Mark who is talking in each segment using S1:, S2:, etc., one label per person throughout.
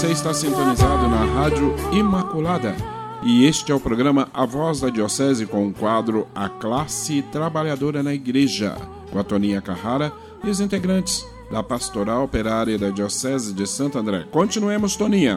S1: Você está sintonizado na Rádio Imaculada e este é o programa A Voz da Diocese com o quadro A Classe Trabalhadora na Igreja, com a Toninha Carrara e os integrantes da Pastoral Operária da Diocese de Santo André. Continuemos, Toninha.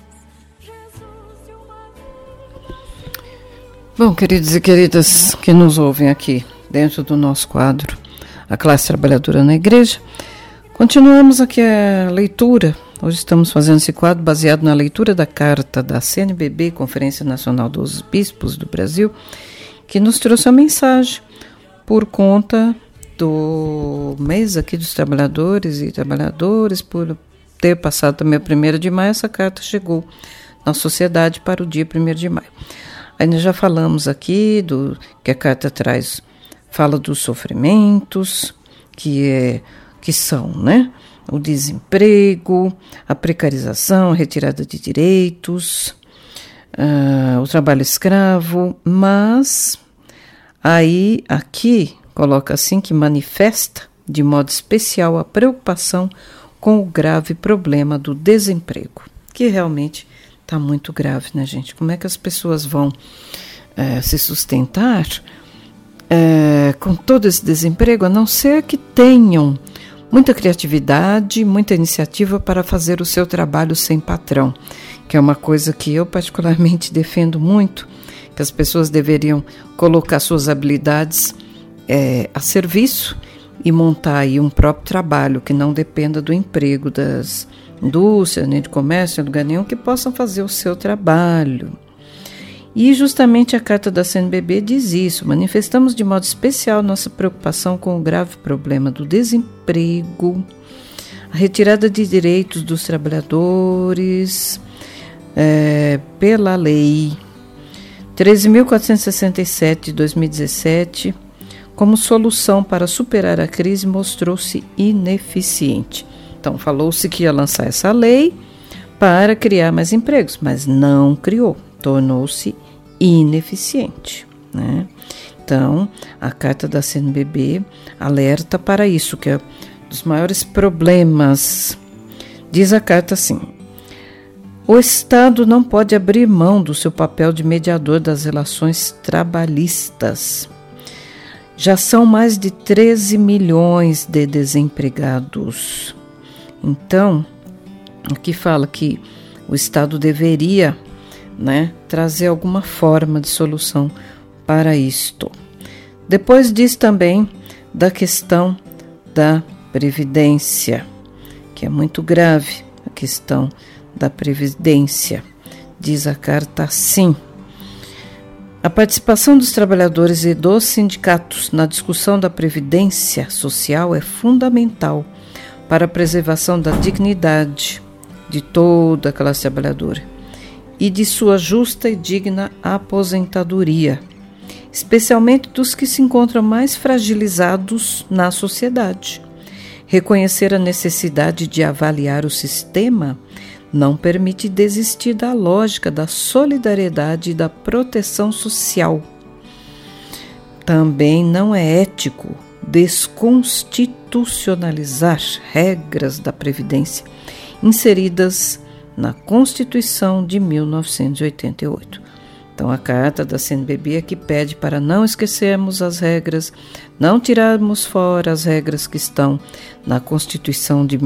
S2: Bom, queridos e queridas que nos ouvem aqui dentro do nosso quadro A Classe Trabalhadora na Igreja, continuamos aqui a leitura. Hoje estamos fazendo esse quadro baseado na leitura da carta da CNBB, Conferência Nacional dos Bispos do Brasil, que nos trouxe a mensagem por conta do mês aqui dos trabalhadores e trabalhadoras, por ter passado também o 1º de maio, essa carta chegou na sociedade para o dia 1º de maio. Aí nós já falamos aqui do que a carta traz, fala dos sofrimentos, que são, né? O desemprego, a precarização, a retirada de direitos, o trabalho escravo, mas aí aqui coloca assim que manifesta de modo especial a preocupação com o grave problema do desemprego, que realmente está muito grave, né, gente? Como é que as pessoas vão se sustentar com todo esse desemprego, a não ser que tenham muita criatividade, muita iniciativa para fazer o seu trabalho sem patrão, que é uma coisa que eu particularmente defendo muito, que as pessoas deveriam colocar suas habilidades a serviço e montar aí um próprio trabalho que não dependa do emprego das indústrias, nem de comércio, nem lugar nenhum, que possam fazer o seu trabalho. E justamente a carta da CNBB diz isso: manifestamos de modo especial nossa preocupação com o grave problema do desemprego, a retirada de direitos dos trabalhadores pela Lei 13.467 de 2017, como solução para superar a crise, mostrou-se ineficiente. Então, falou-se que ia lançar essa lei para criar mais empregos, mas não criou. Tornou-se ineficiente, né? Então, a carta da CNBB alerta para isso, que é um dos maiores problemas. Diz a carta assim: o Estado não pode abrir mão do seu papel de mediador das relações trabalhistas. Já são mais de 13 milhões de desempregados. Então, aqui fala que o Estado deveria, né, trazer alguma forma de solução para isto. Depois diz também da questão da Previdência, que é muito grave, a questão da Previdência. Diz a carta assim: a participação dos trabalhadores e dos sindicatos na discussão da Previdência Social é fundamental para a preservação da dignidade de toda a classe trabalhadora e de sua justa e digna aposentadoria, especialmente dos que se encontram mais fragilizados na sociedade. Reconhecer a necessidade de avaliar o sistema não permite desistir da lógica da solidariedade e da proteção social. Também não é ético desconstitucionalizar regras da Previdência inseridas na Constituição de 1988. Então, a carta da CNBB aqui pede para não esquecermos as regras, não tirarmos fora as regras que estão na Constituição de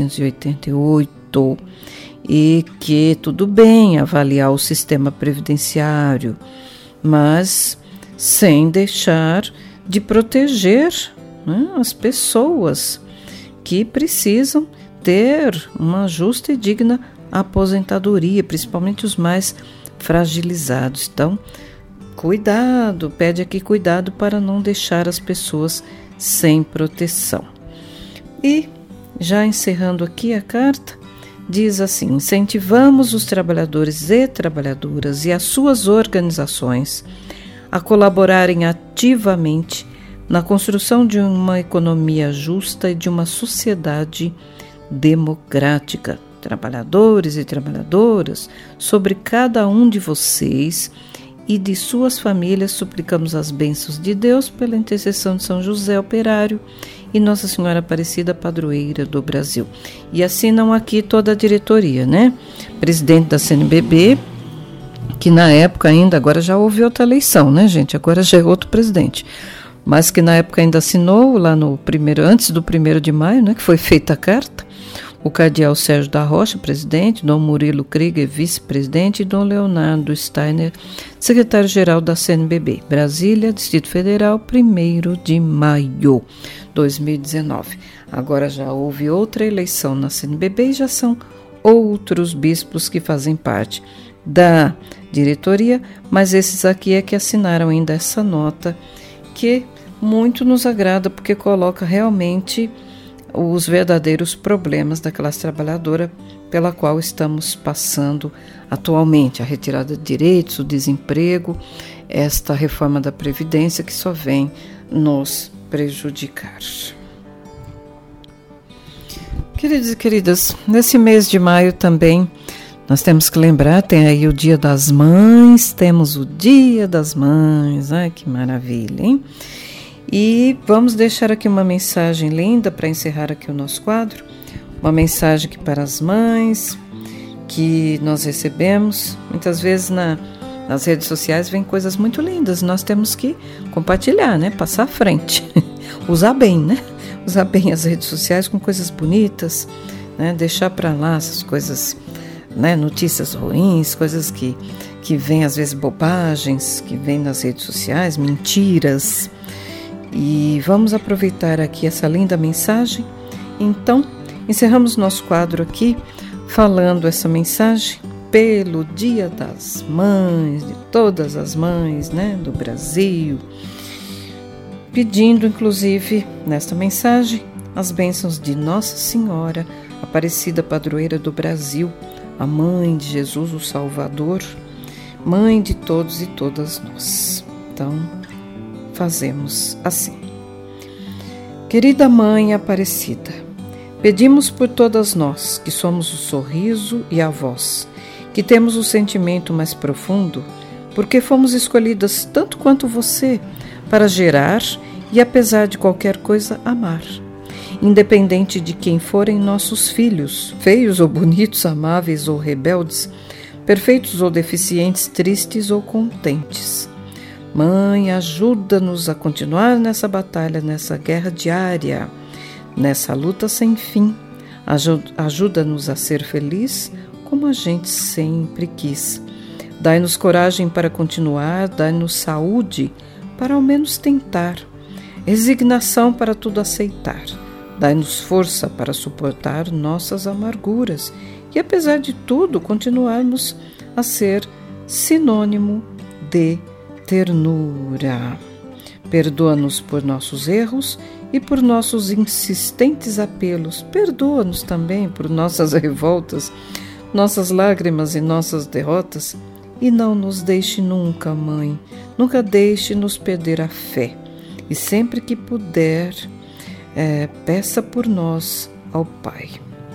S2: 1988 e que tudo bem avaliar o sistema previdenciário, mas sem deixar de proteger, né, as pessoas que precisam ter uma justa e digna aposentadoria, principalmente os mais fragilizados. Então, cuidado, pede aqui cuidado para não deixar as pessoas sem proteção. E, já encerrando aqui a carta, diz assim: incentivamos os trabalhadores e trabalhadoras e as suas organizações a colaborarem ativamente na construção de uma economia justa e de uma sociedade democrática. Trabalhadores e trabalhadoras, sobre cada um de vocês e de suas famílias, suplicamos as bênçãos de Deus pela intercessão de São José Operário e Nossa Senhora Aparecida, Padroeira do Brasil. E assinam aqui toda a diretoria, né? Presidente da CNBB, que na época ainda, agora já houve outra eleição, né, gente? Agora já é outro presidente. Mas que na época ainda assinou, lá no antes do 1º de maio, né, que foi feita a carta, o cardeal Sérgio da Rocha, presidente, Dom Murilo Krieger, vice-presidente, e Dom Leonardo Steiner, secretário-geral da CNBB, Brasília, Distrito Federal, 1º de maio, 2019. Agora já houve outra eleição na CNBB e já são outros bispos que fazem parte da diretoria, mas esses aqui é que assinaram ainda essa nota, que muito nos agrada, porque coloca realmente os verdadeiros problemas da classe trabalhadora pela qual estamos passando atualmente, a retirada de direitos, o desemprego, esta reforma da Previdência que só vem nos prejudicar. Queridos e queridas, nesse mês de maio também nós temos que lembrar, tem aí o Dia das Mães, temos o Dia das Mães, ai que maravilha, hein? E vamos deixar aqui uma mensagem linda para encerrar aqui o nosso quadro, uma mensagem que para as mães, que nós recebemos, muitas vezes nas redes sociais vem coisas muito lindas, nós temos que compartilhar, né? Passar à frente, usar bem, né? Usar bem as redes sociais com coisas bonitas, né? Deixar para lá essas coisas, né? Notícias ruins, coisas que vêm às vezes bobagens, que vêm nas redes sociais, mentiras. E vamos aproveitar aqui essa linda mensagem. Então, encerramos nosso quadro aqui falando essa mensagem pelo Dia das Mães, de todas as mães, né, do Brasil, pedindo inclusive nesta mensagem as bênçãos de Nossa Senhora Aparecida, Padroeira do Brasil, a Mãe de Jesus, o Salvador, Mãe de todos e todas nós. Então, fazemos assim. Querida Mãe Aparecida, pedimos por todas nós, que somos o sorriso e a voz, que temos o sentimento mais profundo, porque fomos escolhidas tanto quanto você para gerar e, apesar de qualquer coisa, amar. Independente de quem forem nossos filhos, feios ou bonitos, amáveis ou rebeldes, perfeitos ou deficientes, tristes ou contentes. Mãe, ajuda-nos a continuar nessa batalha, nessa guerra diária, nessa luta sem fim. Ajuda-nos a ser feliz como a gente sempre quis. Dai-nos coragem para continuar, dai-nos saúde para ao menos tentar, resignação para tudo aceitar. Dai-nos força para suportar nossas amarguras e, apesar de tudo, continuarmos a ser sinônimo de ternura. Perdoa-nos por nossos erros e por nossos insistentes apelos. Perdoa-nos também por nossas revoltas, nossas lágrimas e nossas derrotas. E não nos deixe nunca, Mãe, nunca deixe nos perder a fé. E sempre que puder, peça por nós ao Pai.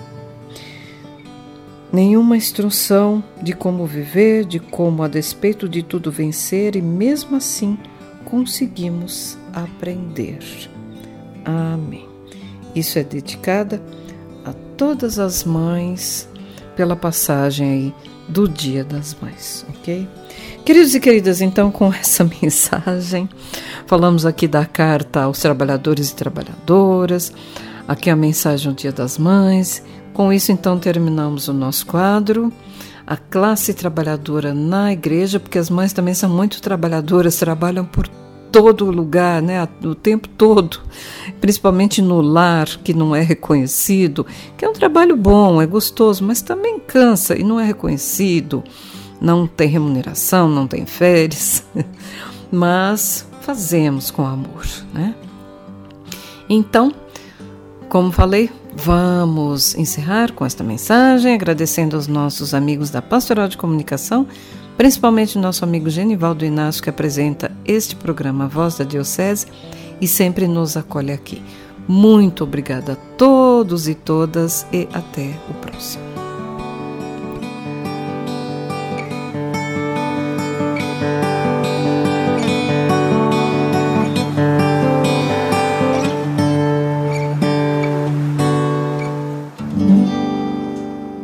S2: Nenhuma instrução de como viver, de como, a despeito de tudo, vencer, e mesmo assim conseguimos aprender. Amém. Isso é dedicada a todas as mães pela passagem aí do Dia das Mães, ok? Queridos e queridas, então com essa mensagem, falamos aqui da carta aos trabalhadores e trabalhadoras, aqui a mensagem do Dia das Mães. Com isso, então, terminamos o nosso quadro, a classe trabalhadora na igreja, porque as mães também são muito trabalhadoras, trabalham por todo lugar, né, o tempo todo, principalmente no lar, que não é reconhecido, que é um trabalho bom, é gostoso, mas também cansa e não é reconhecido, não tem remuneração, não tem férias, mas fazemos com amor, né? Então, como falei, vamos encerrar com esta mensagem, agradecendo aos nossos amigos da Pastoral de Comunicação, principalmente o nosso amigo Genivaldo Inácio, que apresenta este programa Voz da Diocese e sempre nos acolhe aqui. Muito obrigada a todos e todas e até o próximo.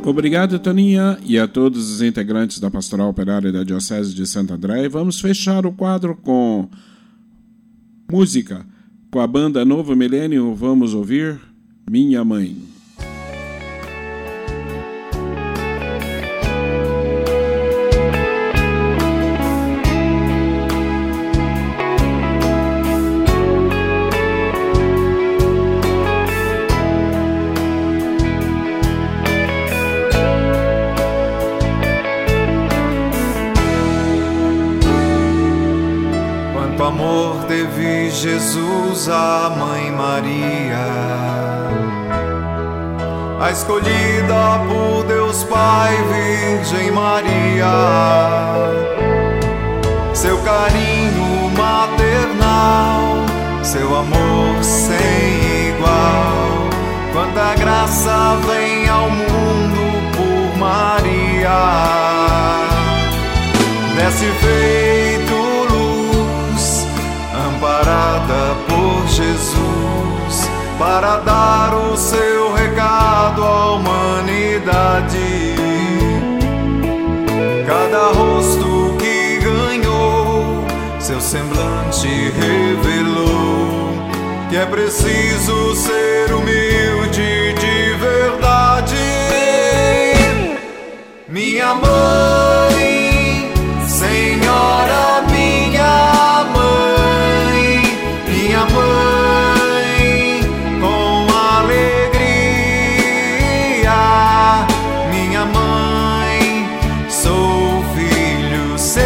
S1: Obrigado, Toninha, e a todos os integrantes da Pastoral Operária da Diocese de Santo André. Vamos fechar o quadro com música. Com a banda Novo Milênio, vamos ouvir Minha Mãe.
S3: Amor teve Jesus, a Mãe Maria, a escolhida por Deus Pai, Virgem Maria. Seu carinho maternal, seu amor sem igual, quanta graça vem ao mundo por Maria. Desce feito amparada por Jesus, para dar o seu recado à humanidade. Cada rosto que ganhou, seu semblante revelou que é preciso ser humilde de verdade. Minha mãe, Senhora, minha mãe, minha mãe, com alegria, minha mãe, sou filho seu.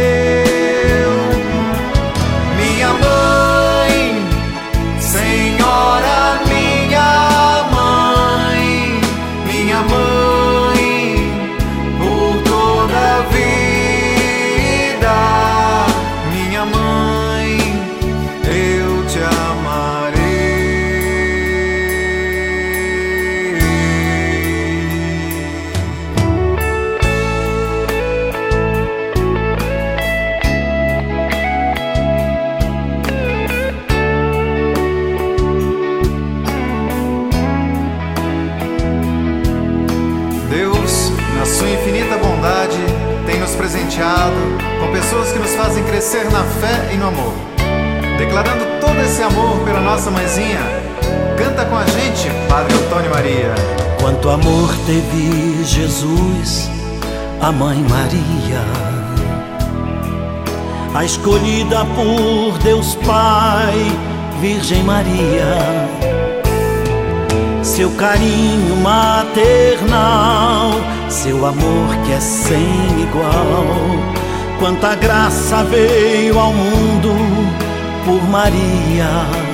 S3: Minha mãe, Senhora, minha mãe, por toda a vida, minha mãe, eu te amarei. Deus, na sua infinita bondade, tem nos presenteado com pessoas que nos fazem crescer na fé e no amor. Declarando todo esse amor pela nossa mãezinha, canta com a gente, Padre Antônio Maria.
S4: Quanto amor teve Jesus, a Mãe Maria, a escolhida por Deus Pai, Virgem Maria. Seu carinho maternal, seu amor que é sem igual, quanta graça veio ao mundo por Maria.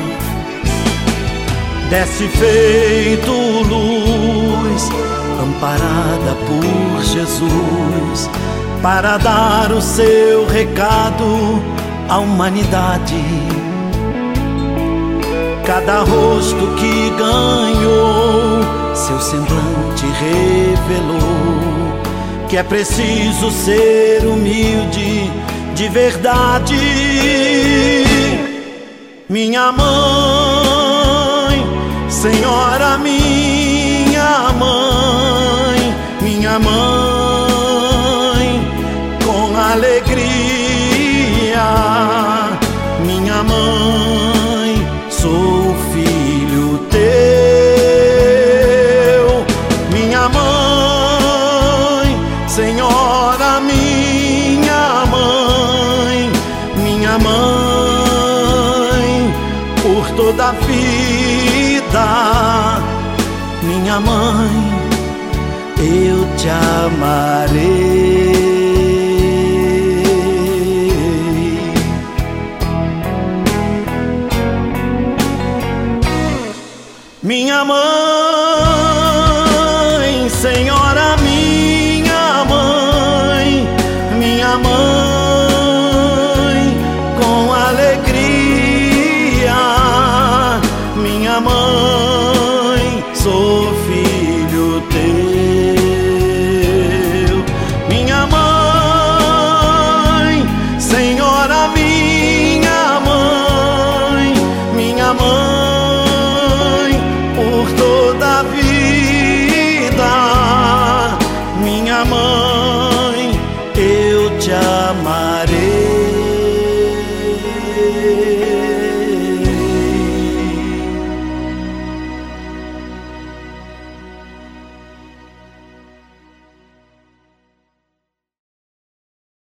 S4: Desce feito luz, amparada por Jesus, para dar o seu recado à humanidade. Cada rosto que ganhou, seu semblante revelou que é preciso ser humilde de verdade. Minha mãe, Senhora, minha mãe, com alegria, minha mãe, sou filho teu. Minha mãe, Senhora, minha mãe, por toda a vida, minha mãe, eu te amarei. Minha mãe, Senhora, minha mãe, com alegria, minha mãe, sou filho teu. Minha mãe, Senhora, minha mãe, por toda a vida, mãe, eu te amarei.